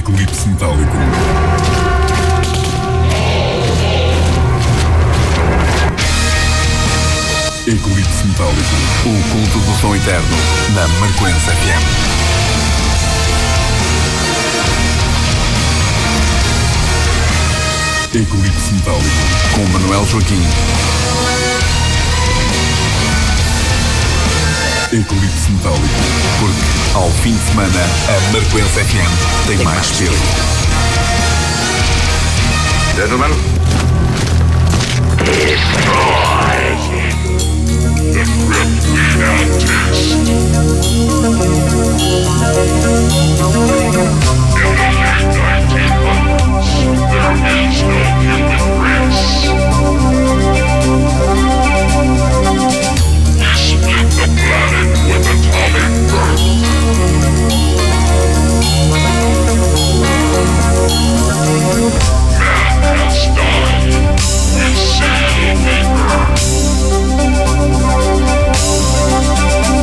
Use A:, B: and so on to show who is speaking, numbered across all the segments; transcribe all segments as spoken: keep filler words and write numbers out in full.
A: Eclipse Metálico. Eclipse Metálico. O culto do som eterno na Marcoense F M. Eclipse Metálico com Manuel Joaquim. Eclipse Metálico, porque ao fim de semana a Marcoense F M tem, tem mais peso.
B: Gentlemen, destroy the Kryptonite test. In the late nineteen hundreds, there is no human race. We split the planet with atomic birth. Man has died. We seal the earth.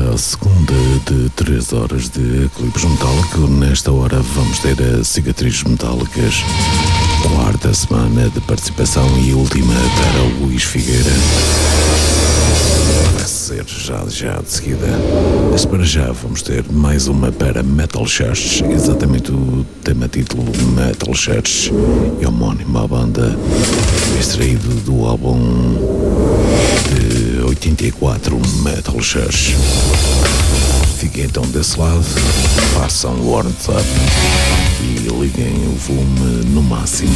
C: a segunda de três horas de Eclipse Metálico. Nesta hora vamos ter as Cicatrizes Metálicas, quarta semana de participação e última para o Luís Figueira. Vai ser já, já de seguida. Mas para já vamos ter mais uma para Metal Church, exatamente o tema título Metal Church, e homónimo à banda, extraído do álbum de oitenta e quatro Metal Church. Fiquem então desse lado, façam o warm-up e liguem o volume no máximo.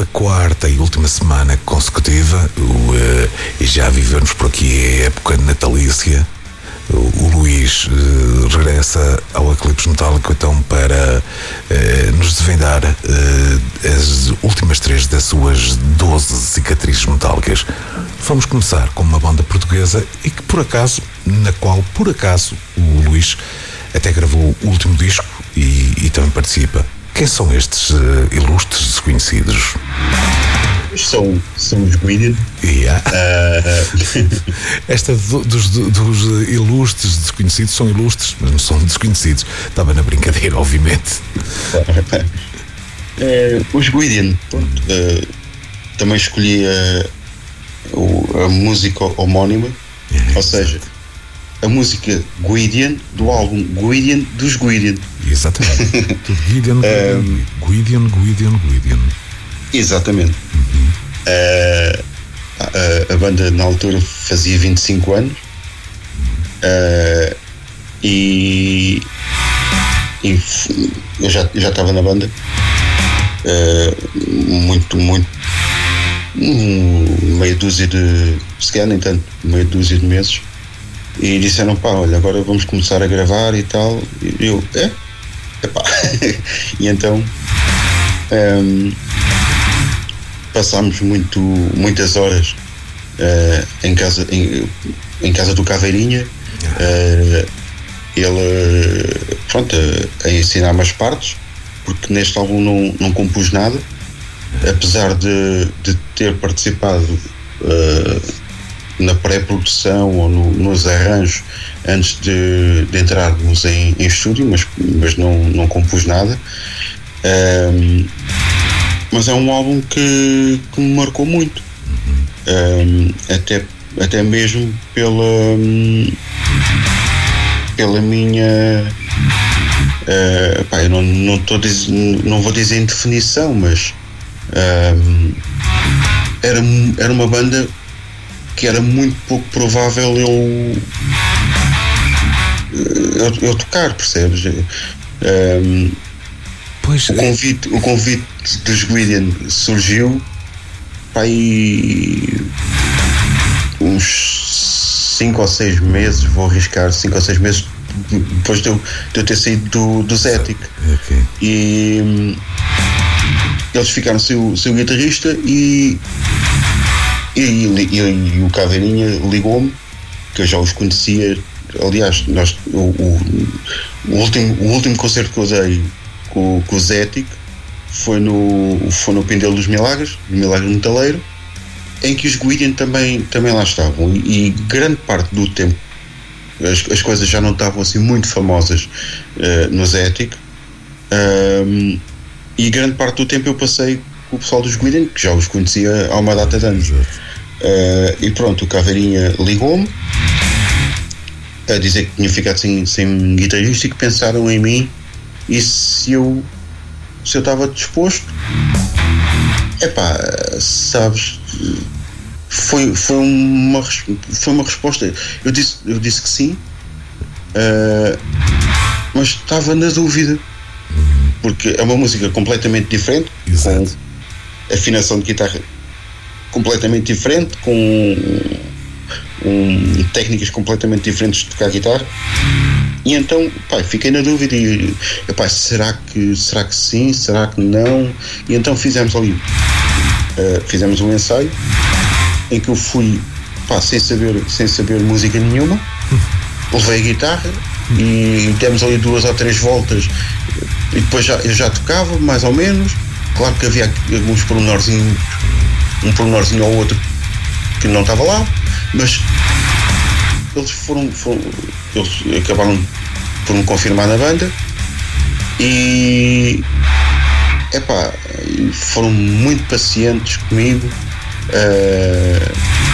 C: quarta e última semana consecutiva, o, uh, e já vivemos por aqui a época natalícia. O Luís uh, regressa ao Eclipse Metálico então para uh, nos desvendar uh, as últimas três das suas doze cicatrizes metálicas. Vamos começar com uma banda portuguesa e que por acaso, na qual por acaso o Luís até gravou o último disco e, e também participa. Quem são estes uh, ilustres desconhecidos?
D: São, são os Guidian.
C: Yeah.
D: Uh...
C: Esta do, dos, dos ilustres desconhecidos são ilustres, mas não são desconhecidos. Estava na brincadeira, obviamente.
D: uh, os Guidian, pronto, uh, também escolhi a, a música homónima, yeah, ou seja, a música Guidian do álbum Guidian dos Guidian.
C: Exatamente. Guidian, Guidian, Guidian, Guidian, Guidian.
D: Exatamente. Uhum. Uh, a, a banda na altura fazia vinte e cinco anos uh, e, e eu já já estava na banda uh, muito muito um, meia dúzia de se calhar nem tanto meia dúzia de meses e disseram pá, olha, agora vamos começar a gravar e tal, e eu é? Epá. E então um, passámos muito, muitas horas uh, em, casa, em, em casa do Caveirinha, uh, ele pronto, a, a ensinar-me as partes, porque neste álbum não, não compus nada, apesar de, de ter participado uh, na pré-produção ou no, nos arranjos antes de, de entrarmos em, em estúdio, mas, mas não, não compus nada. Um, mas é um álbum que, que me marcou muito, um, até, até mesmo pela pela minha uh, pá, eu não, não, tô diz, não vou dizer em definição, mas um, era, era uma banda que era muito pouco provável eu eu, eu tocar, percebes? Um,
C: Pois,
D: o convite, o convite dos Guidian surgiu para aí uns cinco ou seis meses, vou arriscar cinco ou seis meses depois de eu, de eu ter saído do, do Zetic. Okay. E hum, eles ficaram sem o, sem o guitarrista e, e, e, e o Caveirinha ligou-me, que eu já os conhecia. Aliás, nós, o, o, o, último, o último concerto que eu dei com, com o Zetic foi no, foi no Pindelo dos Milagres, no Milagre Metaleiro, em que os Guidian também, também lá estavam, e, e grande parte do tempo as, as coisas já não estavam assim muito famosas uh, no Zetic, um, e grande parte do tempo eu passei com o pessoal dos Guidian, que já os conhecia há uma data de anos. Uh, e pronto, o Caveirinha ligou-me a dizer que tinha ficado sem, sem guitarrista e que pensaram em mim e se eu se eu estava disposto. Epá, sabes, foi, foi, uma, foi uma resposta. Eu disse, eu disse que sim, uh, mas estava na dúvida, porque é uma música completamente diferente. Exato. Com afinação de guitarra completamente diferente, com um, técnicas completamente diferentes de tocar guitarra. E então, pá, fiquei na dúvida e, epá, será que, será que sim, será que não? E então fizemos ali, uh, fizemos um ensaio em que eu fui, pá, sem saber, sem saber música nenhuma, levei a guitarra e demos ali duas ou três voltas e depois já, eu já tocava, mais ou menos. Claro que havia alguns pormenorzinhos, um pormenorzinho ou outro que não estava lá, mas eles foram, foram eles acabaram por me confirmar na banda e epá, foram muito pacientes comigo, uh,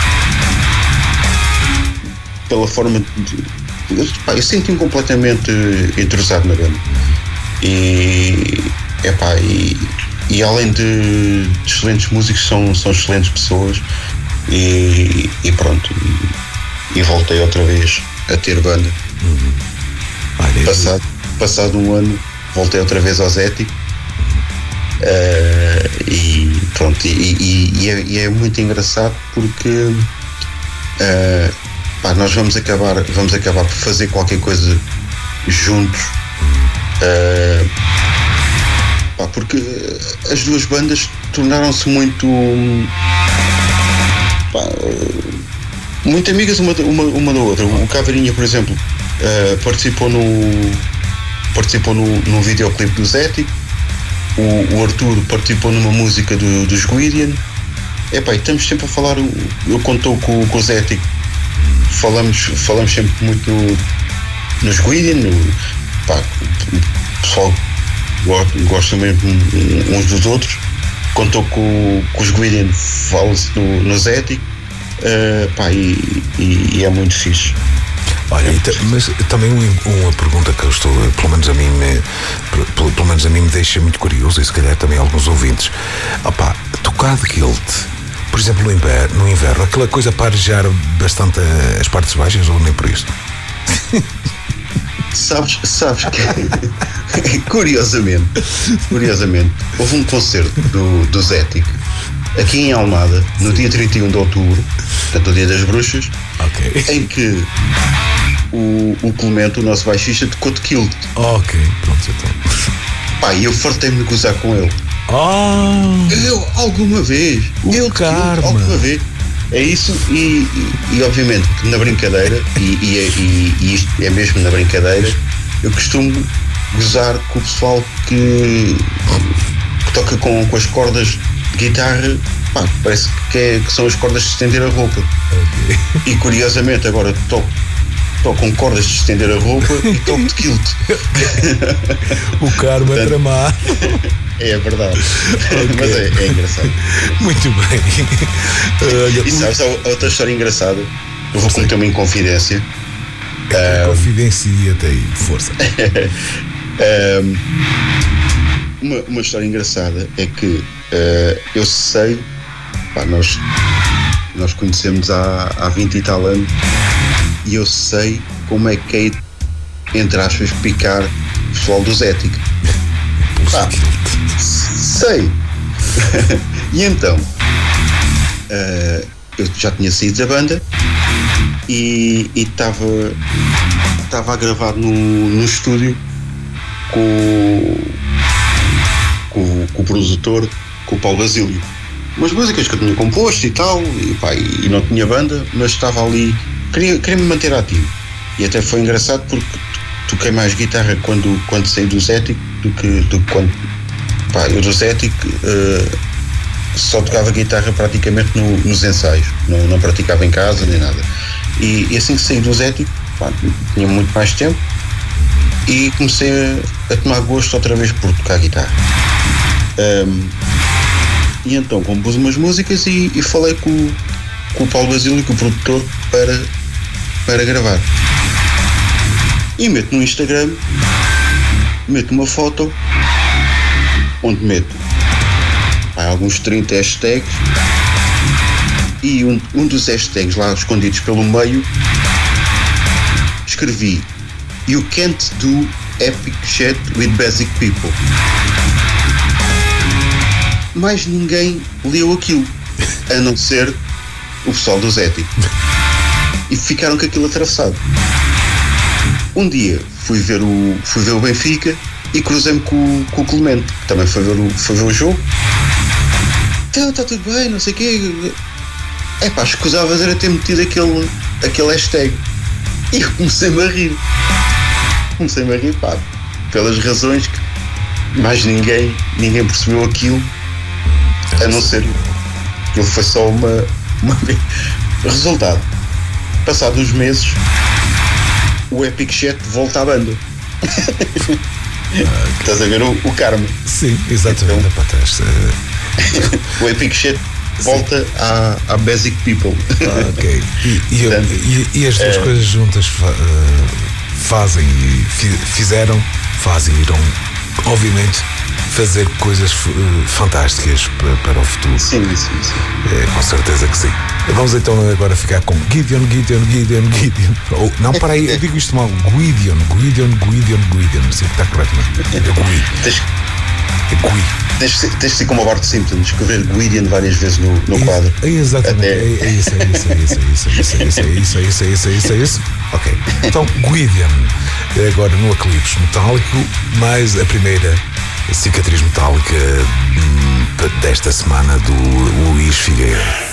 D: pela forma de, epá, eu senti-me completamente entrosado na banda e, epá, e, e além de, de excelentes músicos, são, são excelentes pessoas e, e pronto, e, e voltei outra vez a ter banda. Uhum. Olha, passado, passado um ano voltei outra vez ao Zetic, uh, e pronto. pronto, e, e, e, é, e é muito engraçado porque uh, pá, nós vamos acabar, vamos acabar por fazer qualquer coisa juntos, uh, pá, porque as duas bandas tornaram-se muito pá, muito amigas uma, uma, uma da outra. O Caveirinha, por exemplo, uh, participou no participou no, no videoclipe do Zético. O, o Arthur participou numa música do, dos Guidian. Epá, estamos sempre a falar. Eu contou com, com o Zético, falamos, falamos sempre muito no, nos Guidian. No, pá, o pessoal gosta mesmo uns dos outros. Contou com, com os Guidian, fala-se no, no Zético, uh, pá, e, e, e é muito fixe.
E: Olha, mas também uma pergunta que eu estou, pelo menos a mim me, pelo, pelo menos a mim me deixa muito curioso, e se calhar também alguns ouvintes. Opá, tocar de kilt, por exemplo, no inverno, no inverno, aquela coisa para arejar bastante as partes baixas, ou nem por isso?
D: Sabes, sabes que curiosamente, curiosamente, houve um concerto do, do Zético aqui em Almada, no Sim. dia trinta e um de outubro, portanto o dia das bruxas,
E: okay.
D: em que o, o Clemente, o nosso baixista, tocou de kilt.
E: Ok, pronto, então.
D: Pá, e eu fartei-me de gozar com ele.
E: Oh.
D: Eu, alguma vez,
E: o
D: eu
E: karma.
D: alguma vez. É isso, e, e, e obviamente na brincadeira, e, e, e isto é mesmo na brincadeira, eu costumo gozar com o pessoal que, que toca com, com as cordas de guitarra, pá, parece que, é, que são as cordas de estender a roupa.
E: Okay.
D: E curiosamente agora toco, toco com cordas de estender a roupa e toco de kilt.
E: O karma
D: Portanto,
E: é tramado.
D: É verdade.
E: Okay.
D: Mas é, é engraçado.
E: Muito bem.
D: Uh, e sabes, há outra história engraçada. Eu vou contar uma inconfidência.
E: É, uh, confidencia-te aí, força.
D: um, uma, uma história engraçada é que uh, eu sei, pá, nós, nós conhecemos há, há vinte e tal anos, e eu sei como é que é, entre aspas, picar o pessoal do Zético. Ah, sei. E então uh, eu já tinha saído da banda e estava estava a gravar no, no estúdio com, com, com o produtor, com o Paulo Basílio, umas músicas que eu tinha composto e tal, e, pá, e não tinha banda, mas estava ali, queria, queria me manter ativo, e até foi engraçado porque toquei mais guitarra quando, quando saí do Zético do que, do que quando, pá, eu do Zético uh, só tocava guitarra praticamente no, nos ensaios, não, não praticava em casa nem nada, e, e assim que saí do Zético, pá, tinha muito mais tempo e comecei a, a tomar gosto outra vez por tocar guitarra. Um, e então compus umas músicas e, e falei com, com o Paulo Basílio, com o produtor, para, para gravar. E meto no Instagram, meto uma foto onde meto há alguns trinta hashtags, e um, um dos hashtags lá escondidos pelo meio escrevi "You can't do epic shit with basic people". Mas ninguém leu aquilo, a não ser o pessoal do Zético, e ficaram com aquilo atravessado. Um dia fui ver o, fui ver o Benfica e cruzei-me com, com o Clemente, que também foi ver o, foi ver o jogo. Então, está tudo bem, não sei o quê. É pá, escusavas era ter metido aquele, aquele hashtag. E eu comecei-me a rir. Comecei-me a rir, pá, pelas razões que mais ninguém, ninguém percebeu aquilo, a não ser que ele foi só uma, uma... Resultado, passados uns meses, o Epic Shit volta à banda. Okay. Estás a ver o, o karma?
E: Sim, exatamente. Então,
D: o Epic Shit volta à, à Basic People.
E: Ah, ok. E, e, Portanto, e, e as duas é... coisas juntas fa, uh, fazem e fizeram, fazem e irão, obviamente, fazer coisas uh, fantásticas para, para o futuro.
D: Sim, sim, sim.
E: É, com certeza que sim. Vamos então agora ficar com Gideon, Gideon, Gideon, Gideon. Oh, não, para aí, eu digo isto mal. Guidion, Guidion, Guidion, Guidion. Não sei que está correto, não é? É Guidion.
D: Tens,
E: É Gui.
D: Tens de ser como o Bart Simpson, escrever Gwydion várias vezes no, no quadro.
E: É, exatamente.
D: Até...
E: É, é isso, é isso, é isso, é isso, é isso, é isso, é isso, é isso, é isso, é isso, é isso. Ok. Então, Gwydion, agora no Eclipse Metálico, mais a primeira cicatriz metálica hum, desta semana do Luís Figueira.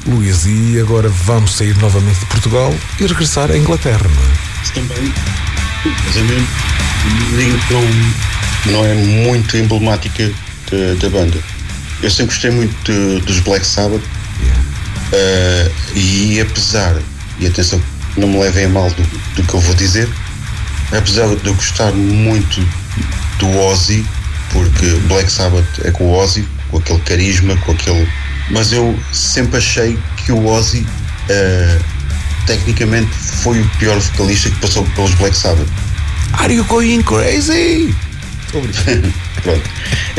E: Luís, e agora vamos sair novamente de Portugal e regressar à Inglaterra, não é?
D: Isso também, mas é mesmo, digo que não, não é muito emblemática da, da banda. Eu sempre gostei muito de, dos Black Sabbath, yeah. uh, e apesar, e atenção, não me levem a mal do, do que eu vou dizer, apesar de eu gostar muito do Ozzy, porque Black Sabbath é com o Ozzy, com aquele carisma, com aquele... Mas eu sempre achei que o Ozzy, uh, tecnicamente, foi o pior vocalista que passou pelos Black Sabbath.
E: Are you going crazy?
D: Pronto.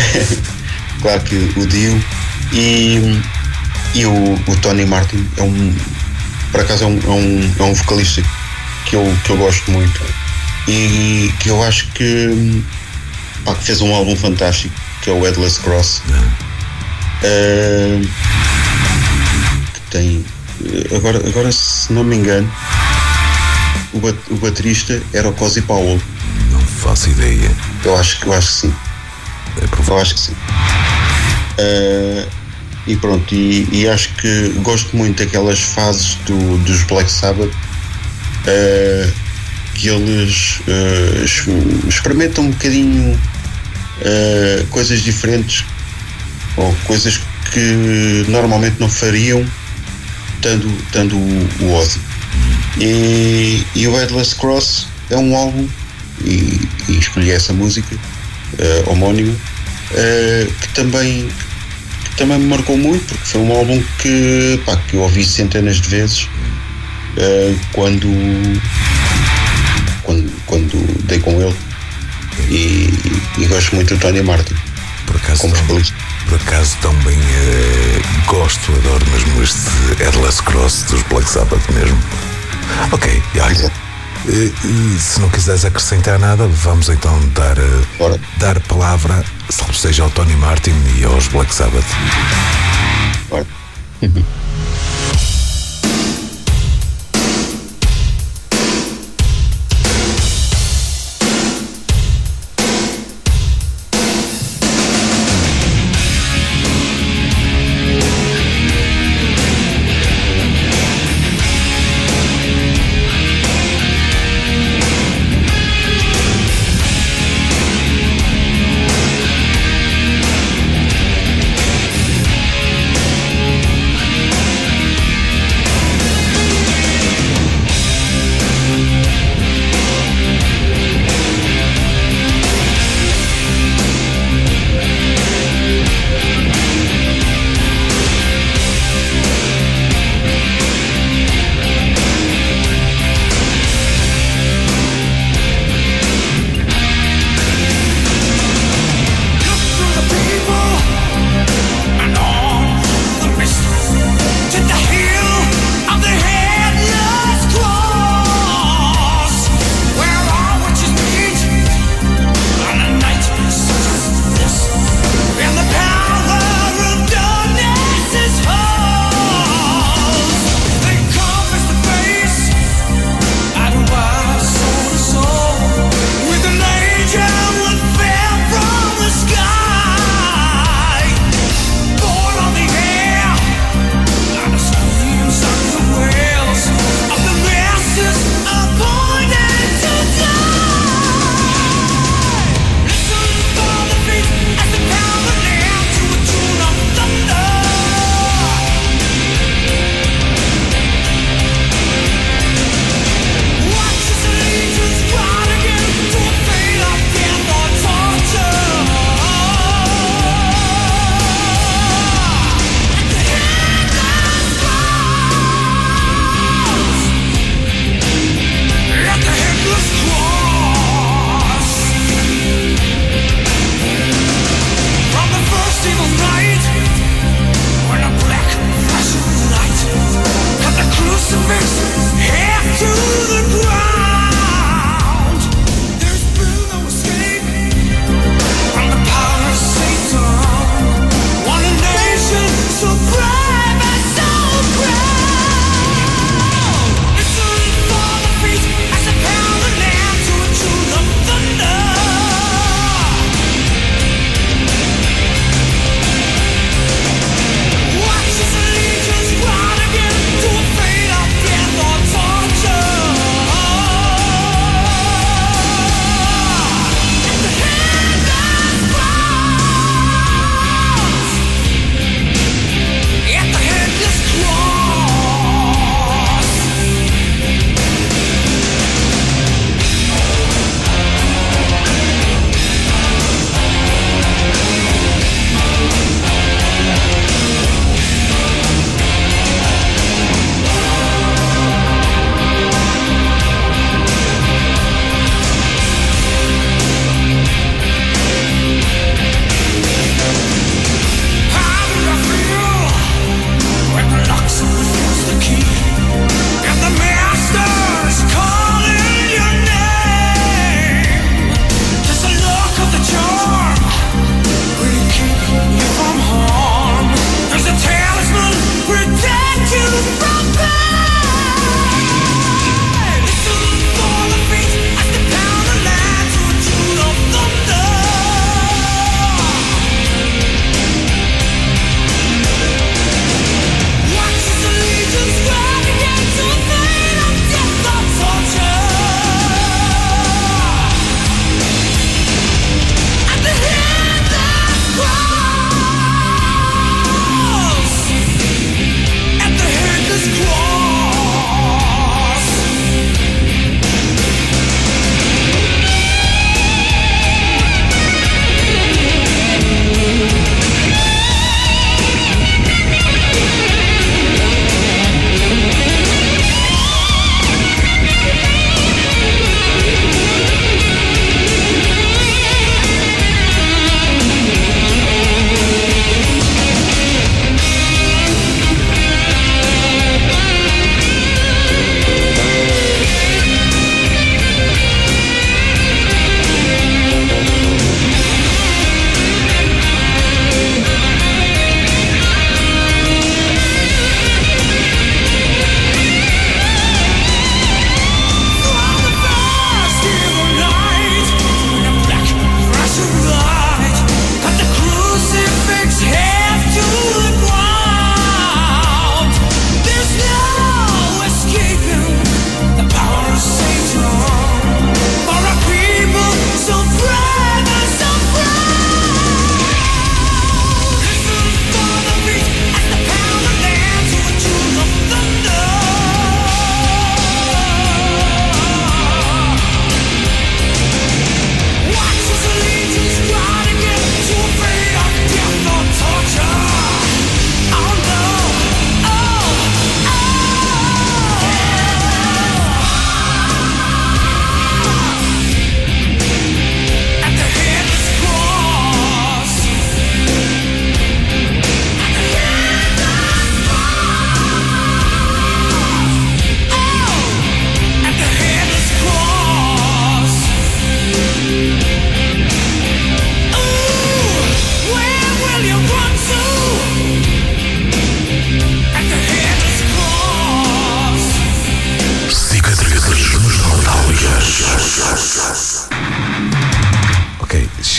D: Claro que o Dio e, e o, o Tony Martin é um, por acaso é um, é um, é um vocalista que eu, que eu gosto muito e que eu acho que, pá, que fez um álbum fantástico, que é o Headless Cross. Uh, que tem agora, agora se não me engano o, bat, o baterista era o Cozy Powell.
E: Não faço ideia.
D: Eu acho, eu acho que sim.
E: É provável.
D: Eu acho que sim. Uh, e pronto, e, e acho que gosto muito daquelas fases do, dos Black Sabbath, uh, que eles uh, experimentam um bocadinho uh, coisas diferentes ou coisas que normalmente não fariam tendo, tendo o, o Ozzy. E, e o Headless Cross é um álbum, e, e escolhi essa música uh, homónima, uh, que também que também me marcou muito, porque foi um álbum que, pá, que eu ouvi centenas de vezes uh, quando, quando quando dei com ele, e, e gosto muito do Tony Martin.
E: Por acaso, como tão, por acaso também uh, gosto, adoro mesmo este Headless Cross dos Black Sabbath mesmo. Ok, olha, uh, se não quiseres acrescentar nada, vamos então dar, uh, dar palavra, salve seja ao Tony Martin e aos Black Sabbath.
D: Bora.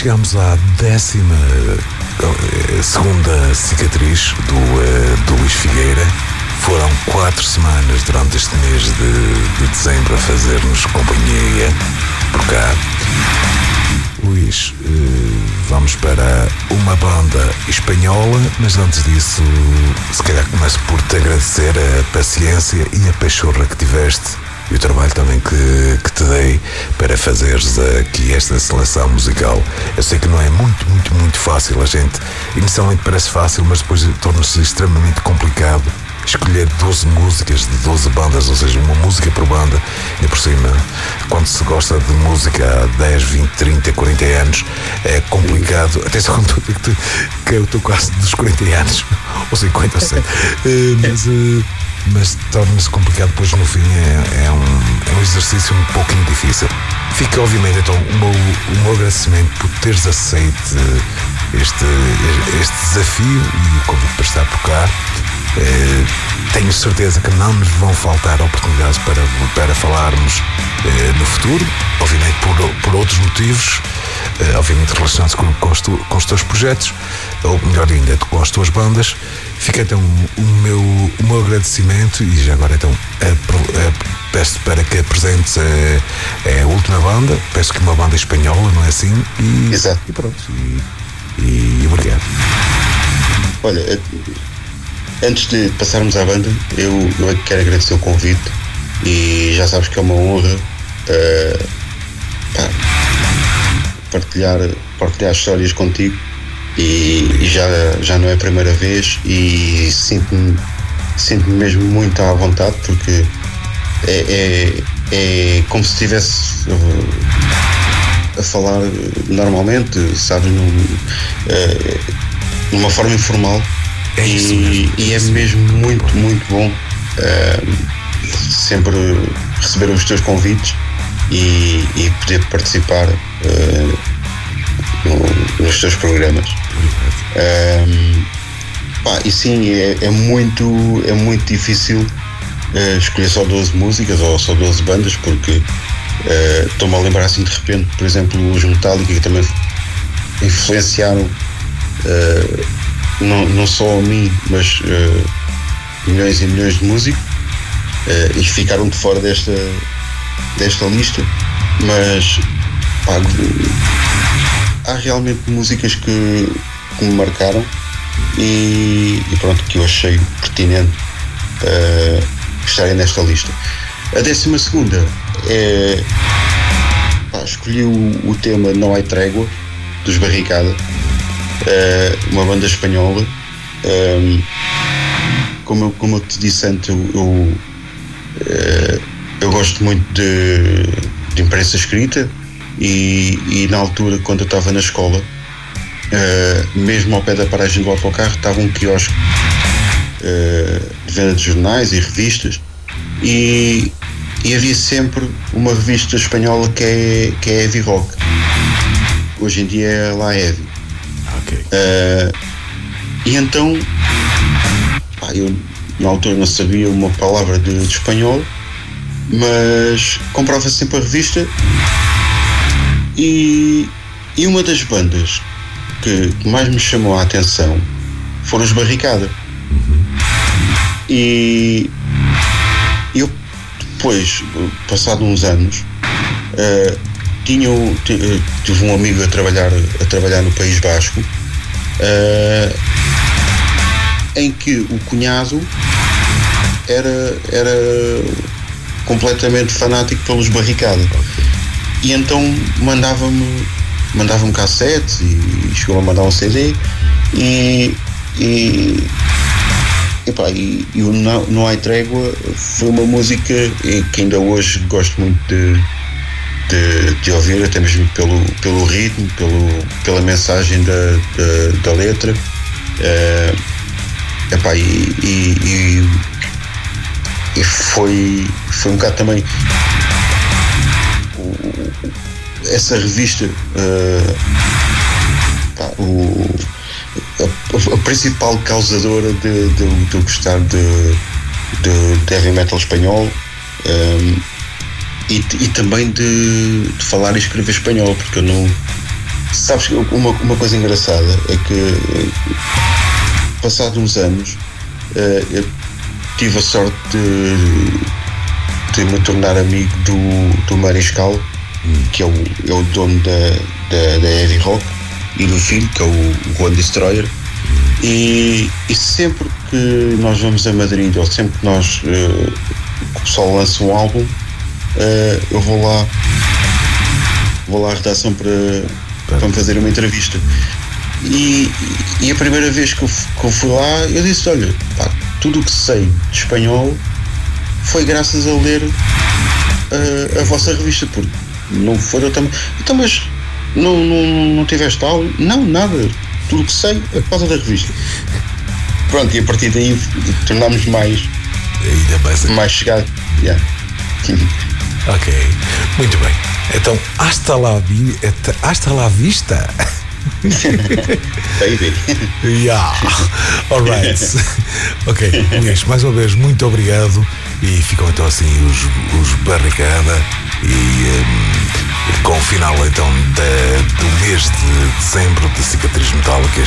E: chegamos à décima uh, segunda cicatriz do, uh, do Luís Figueira. Foram quatro semanas durante este mês de, de dezembro a fazer-nos companhia por cá. Luís, vamos para uma banda espanhola, mas antes disso, se calhar começo por te agradecer a paciência e a pachorra que tiveste e o trabalho também que, que te dei para fazeres aqui esta seleção musical. Eu sei que não é muito, muito, muito fácil. A gente inicialmente parece fácil, mas depois torna-se extremamente complicado escolher doze músicas de doze bandas, ou seja, uma música por banda. E por cima, quando se gosta de música há dez, vinte, trinta, quarenta anos, é complicado. Atenção, que, que eu estou quase dos quarenta anos, ou cinquenta, ou cem. Mas, mas torna-se complicado, depois no fim é, é, um, é um exercício um pouquinho difícil. Fica, obviamente, então, o meu, o meu agradecimento por teres aceito este, este desafio e o convite para estar por cá. Uh, tenho certeza que não nos vão faltar oportunidades para, para falarmos uh, no futuro, obviamente por, por outros motivos, uh, obviamente relacionados com, com, os tu, com os teus projetos, ou melhor ainda, com as tuas bandas. Fica então o meu, o meu agradecimento e já agora então a, a, peço para que apresentes a, a última banda, peço que uma banda espanhola, não é assim? E,
D: Exato.
E: E pronto, e, e, e obrigado.
D: Olha, antes de passarmos à banda, eu, eu quero agradecer o convite e já sabes que é uma honra uh, pá, partilhar, partilhar histórias contigo e, e já, já não é a primeira vez e sinto-me, sinto-me mesmo muito à vontade porque é, é, é como se estivesse uh, a falar normalmente, sabes, num, uh, numa forma informal.
E: É isso
D: e,
E: mesmo,
D: e é mesmo muito, muito bom uh, sempre receber os teus convites e, e poder participar uh, no, nos teus programas. Uh, pá, e sim, é, é, muito, é muito difícil uh, escolher só doze músicas ou só doze bandas, porque uh, estou-me a lembrar assim de repente, por exemplo, os Metallica, que também influenciaram uh, Não, não só a mim, mas uh, milhões e milhões de músicos uh, e ficaram de fora desta, desta lista, mas pá, há realmente músicas que, que me marcaram e, e pronto, que eu achei pertinente uh, estarem nesta lista. A décima segunda é, pá, escolhi o, o tema Não Há Trégua, dos Barricada. Uh, uma banda espanhola. Um, como, eu, como eu te disse antes, eu, eu, uh, eu gosto muito de, de imprensa escrita e, e na altura, quando eu estava na escola, uh, mesmo ao pé da paragem do autocarro, estava um quiosque uh, de venda de jornais e revistas e, e havia sempre uma revista espanhola que é, que é Heavy Rock. Hoje em dia é La Heavy.
E: Okay.
D: Uh, e então pá, eu na altura não sabia uma palavra de, de espanhol, mas comprava sempre a revista e, e uma das bandas que mais me chamou a atenção foram os Barricada.
E: Uhum.
D: E eu depois, passado uns anos, uh, tinha, tive um amigo a trabalhar, a trabalhar no País Basco, uh, em que o cunhado era, era completamente fanático pelos Barricada. E então mandava-me mandava-me cassetes e chegou a mandar um C D e, e, e, pá, e, e o Não, Não Há Trégua foi uma música que ainda hoje gosto muito de De, de ouvir, até mesmo pelo, pelo ritmo, pelo, pela mensagem da, da, da letra. Uh, epá, e, e, e, e foi, foi um bocado também o, essa revista, uh, pá, o, a, a principal causadora de, de, de eu gostar de, de, de heavy metal espanhol. Um, E, e também de, de falar e escrever espanhol, porque eu não, sabes que uma, uma coisa engraçada é que, passados uns anos, uh, eu tive a sorte de, de me tornar amigo do, do Mariscal, hum. que é o, é o dono da, da, da Eddie Rock, e do filho, que é o One Destroyer. E, e sempre que nós vamos a Madrid, ou sempre que nós uh, o pessoal lança um álbum, uh, eu vou lá vou lá à redação para, para me fazer uma entrevista. E, e a primeira vez que eu, que eu fui lá, eu disse, olha, pá, tudo o que sei de espanhol foi graças a ler uh, a vossa revista, porque não foi eu também. Então, mas não, não, não tiveste aula? Não, nada. Tudo o que sei é por causa da revista. Pronto, e a partir daí tornámos mais
E: ainda mais,
D: mais chegado. Yeah.
E: Ok, muito bem. Então, hasta la, vi, hasta la vista.
D: Baby.
E: Yeah. Alright. Ok, Luís, mais uma vez, muito obrigado. E ficam então assim os, os Barricada. E um, com o final então de, do mês de dezembro de Cicatriz Metálicas.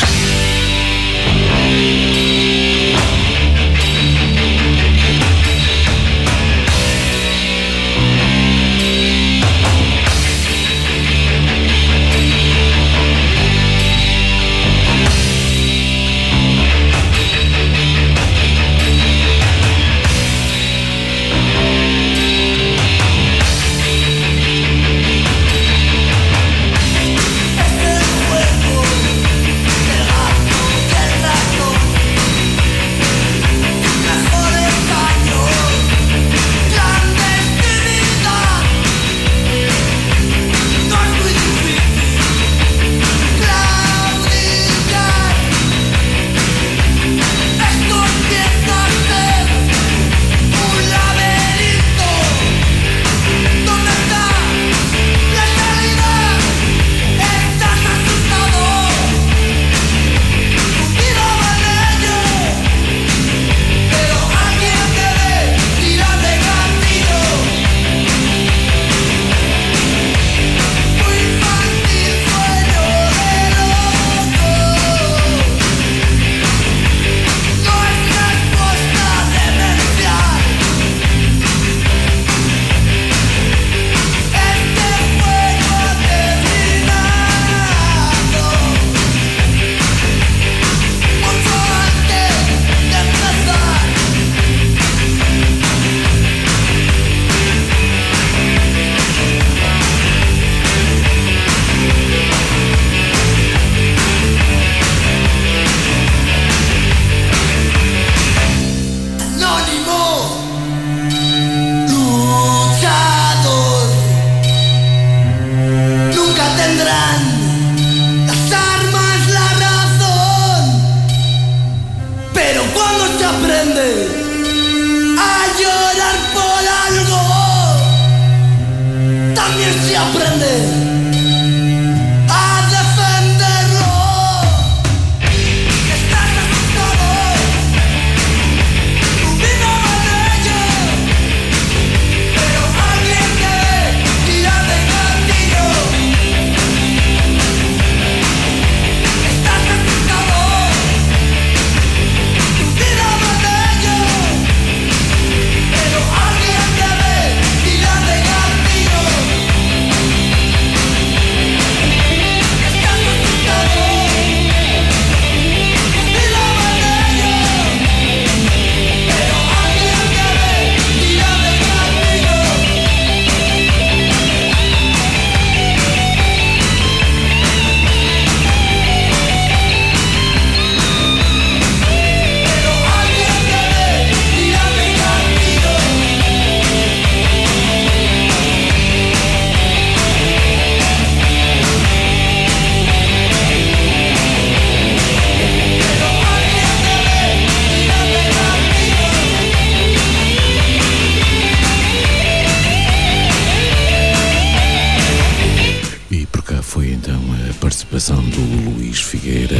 C: Do Luís Figueira,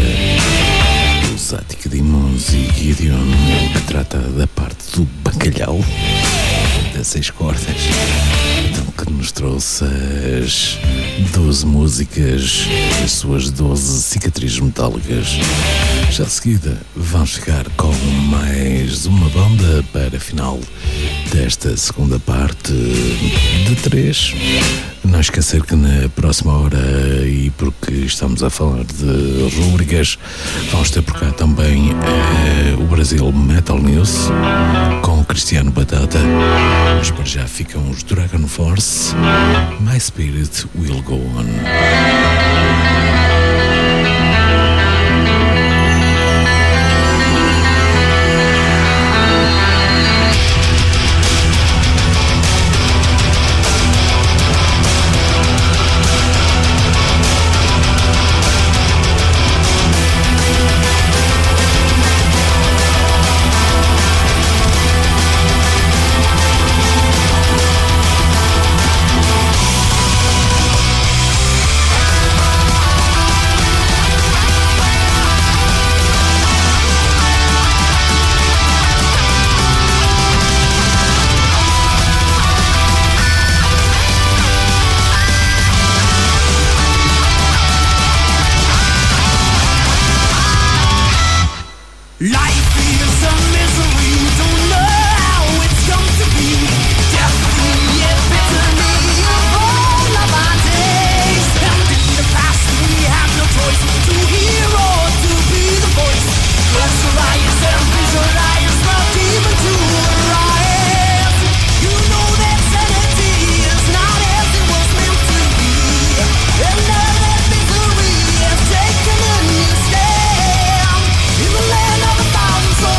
C: do Zática de Imons e Gideon, que trata da parte do bacalhau das seis cordas. Então, que nos trouxe as doze músicas, as suas doze cicatrizes metálicas. Já a seguida, vamos ficar com mais uma banda para a final desta segunda parte de três. Não esquecer que na próxima hora, e porque estamos a falar de rubricas, vamos ter por cá também eh, o Brasil Metal News com o Cristiano Batata. Mas para já ficam os Dragon Force, My Spirit Will Go On.
F: In the land of a thousand souls.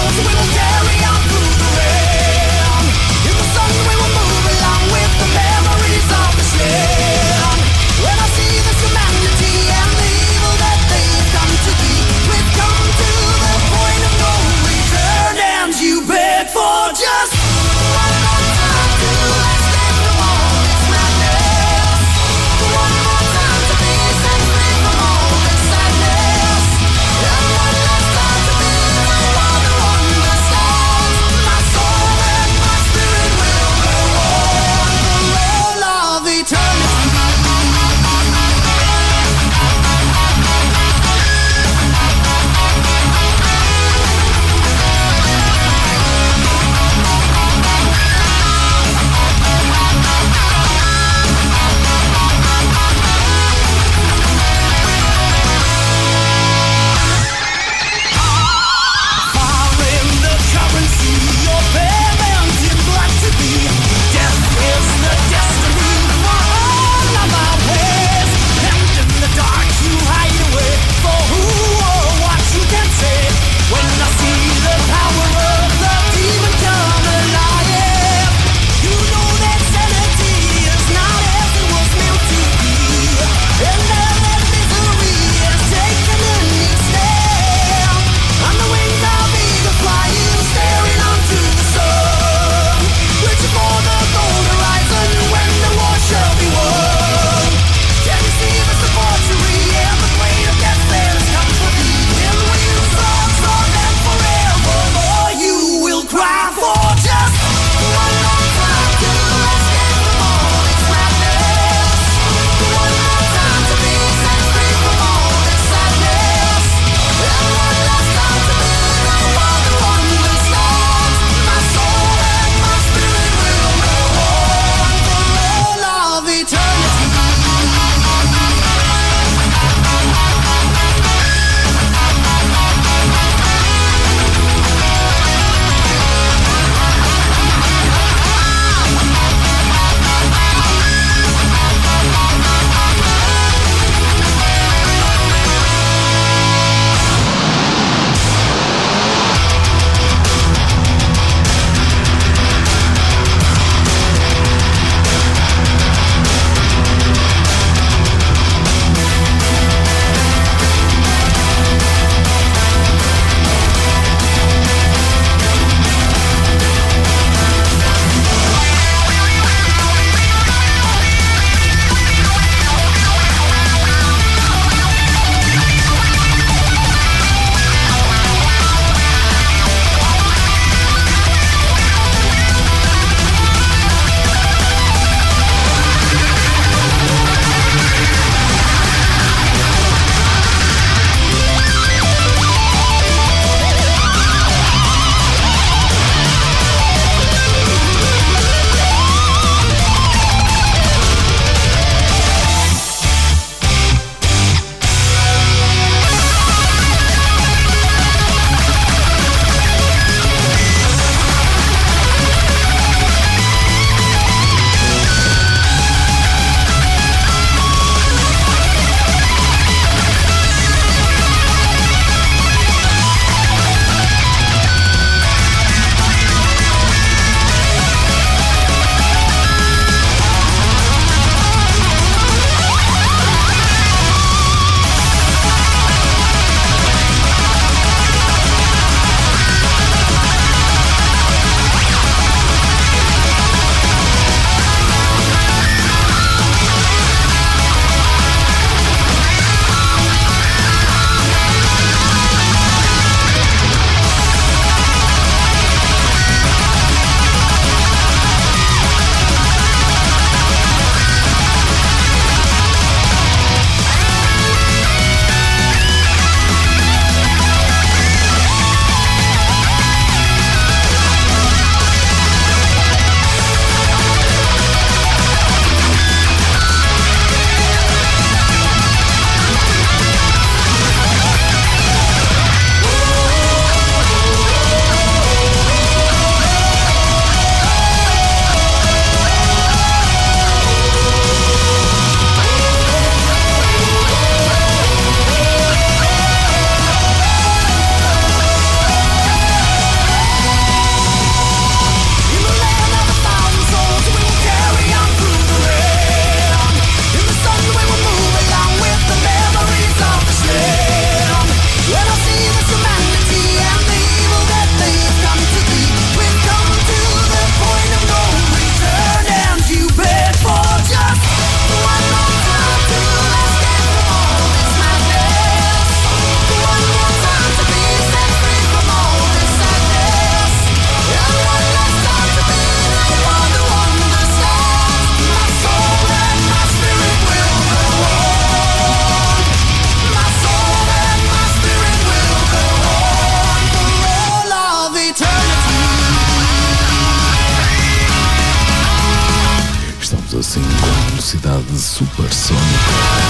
C: velocidade supersônica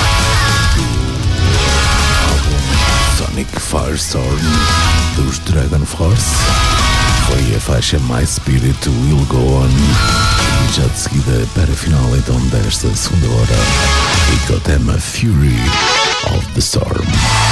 C: do álbum Sonic Firestorm dos Dragon Force. Foi a faixa My Spirit Will Go On. E já de seguida, para a final então desta segunda hora, fica o tema Fury of the Storm.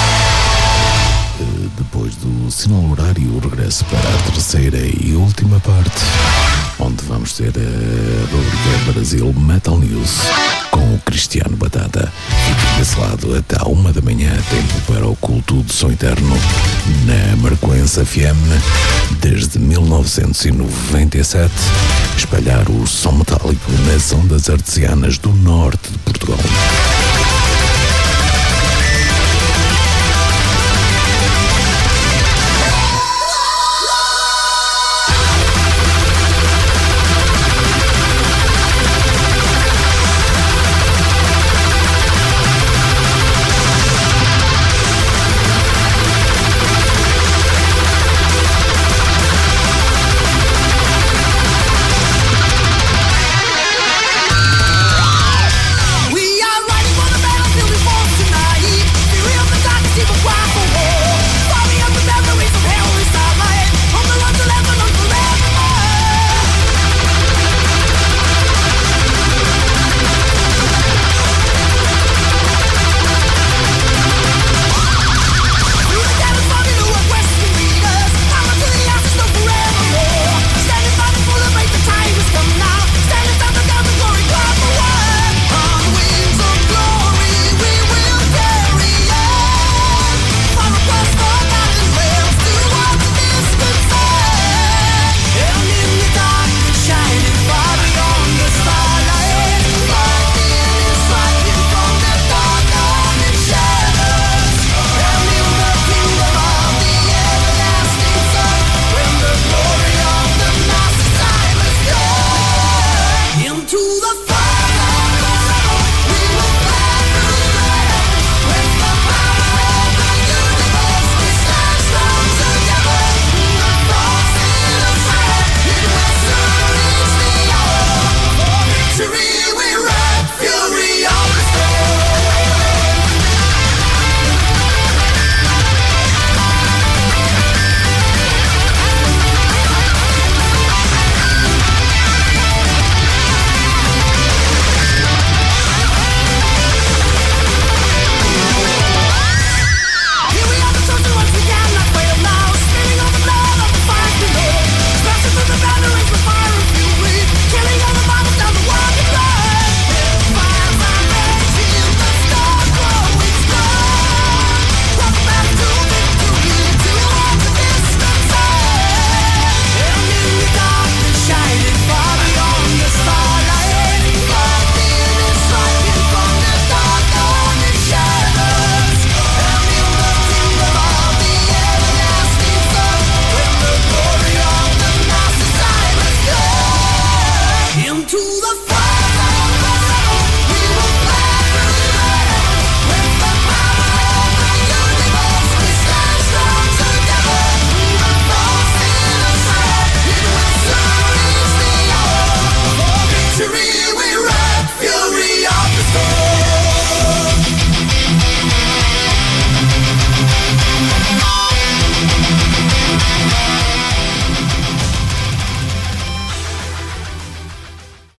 C: Depois do sinal horário, regresso para a terceira e última parte, onde vamos ter a rubrica Brasil Metal News com o Cristiano Batata. Fique desse lado até à uma da manhã, tempo para o culto do som eterno na Marcoense F M, desde mil novecentos e noventa e sete, espalhar o som metálico nas ondas artesianas do norte de Portugal.